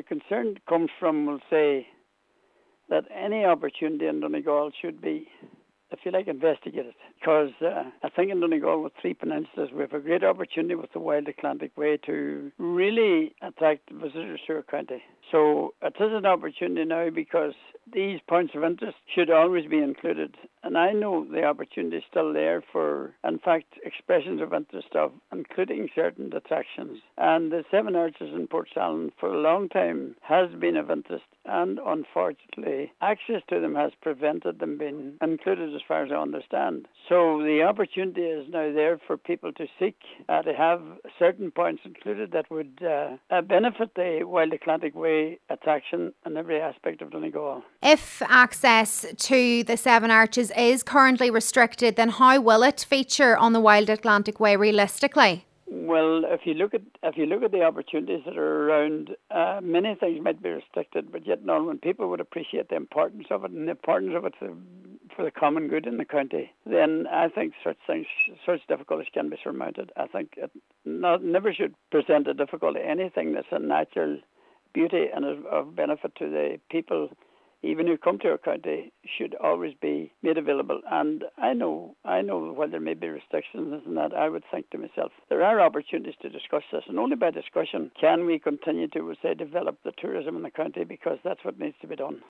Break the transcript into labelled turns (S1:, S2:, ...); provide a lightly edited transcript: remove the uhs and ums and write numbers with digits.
S1: The concern comes from, we'll say, that any opportunity in Donegal should be, if you like, investigated. Because I think in Donegal, with three peninsulas, we have a great opportunity with the Wild Atlantic Way to really attract visitors to our county. So it is an opportunity now, because these points of interest should always be included. And I know the opportunity is still there for, in fact, expressions of interest of including certain attractions. And the Seven Arches in Portsalon for a long time has been of interest, and unfortunately access to them has prevented them being included, as far as I understand. So the opportunity is now there for people to seek to have certain points included that would benefit the Wild Atlantic Way attraction in every aspect of Donegal.
S2: If access to the Seven Arches is currently restricted, then how will it feature on the Wild Atlantic Way realistically?
S1: Well, if you look at the opportunities that are around, many things might be restricted, but yet when people would appreciate the importance of it and the importance of it for the common good in the county, then I think such difficulties can be surmounted. I think it never should present a difficulty. Anything that's a natural beauty and of benefit to the people, even who come to our county, should always be made available. And I know while there may be restrictions and that, I would think to myself, there are opportunities to discuss this, and only by discussion can we continue to, say, develop the tourism in the county, because that's what needs to be done.